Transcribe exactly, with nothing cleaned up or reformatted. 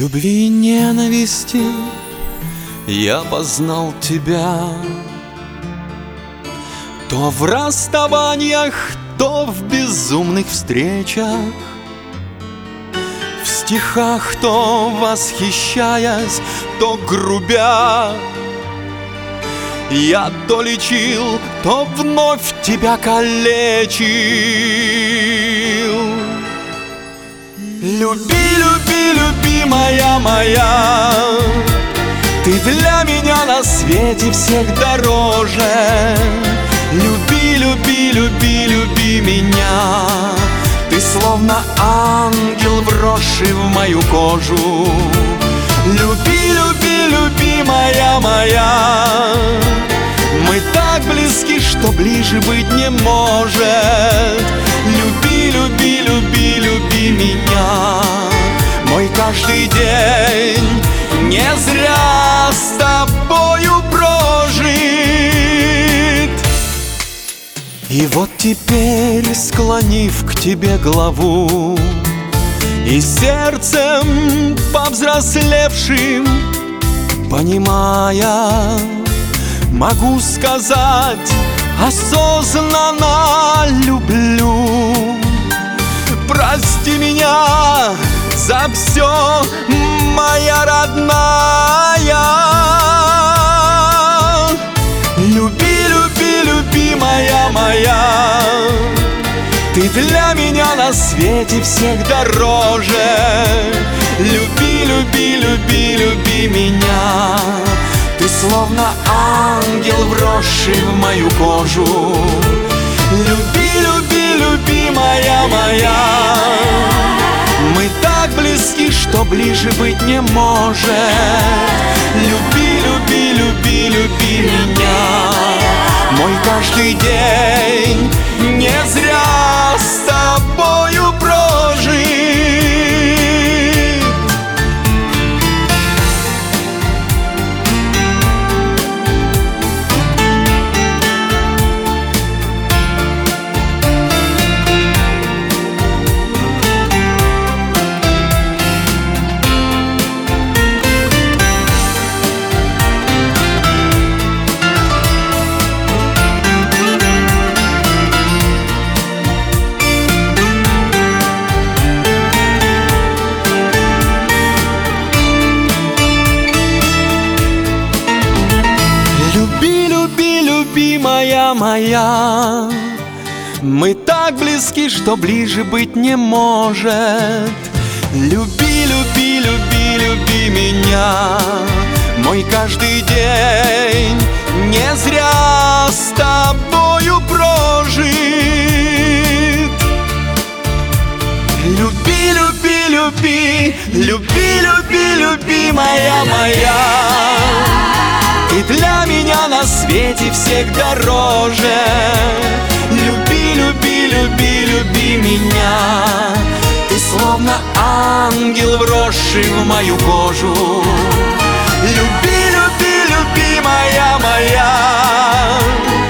любви и ненависти я познал тебя. То в расставаниях, то в безумных встречах, в стихах то восхищаясь, то грубя, я то лечил, то вновь тебя калечил. Люби, люби, любимая моя, ты для меня на свете всех дороже. Люби, люби, люби, люби меня, ты словно ангел, вросший в мою кожу. Люби, люби, любимая моя, мы так близки, что ближе быть не может. Люби, люби, люби, люби меня, мой каждый день не зря с тобою прожит. И вот теперь, склонив к тебе главу и сердцем повзрослевшим понимая, могу сказать осознанно люблю. Прости меня за все, моя родная. Люби, люби, любимая моя, ты для меня на свете всех дороже. Люби, люби, люби, люби меня, ты словно ангел, вросший в мою кожу. Люби, люби, любимая моя, мы так близки, что ближе быть не может. Люби, люби, люби, люби меня, мой каждый день не зря с тобою прожит. Люби, люби, любимая моя, мы так близки, что ближе быть не может. Люби, люби, люби, люби меня, мой каждый день не зря с тобою прожит. Люби, люби, люби, люби, люби, любимая моя, ты для меня на свете всех дороже. Люби, люби, люби, люби меня, ты словно ангел, вросший в мою кожу. Люби, люби, любимая моя,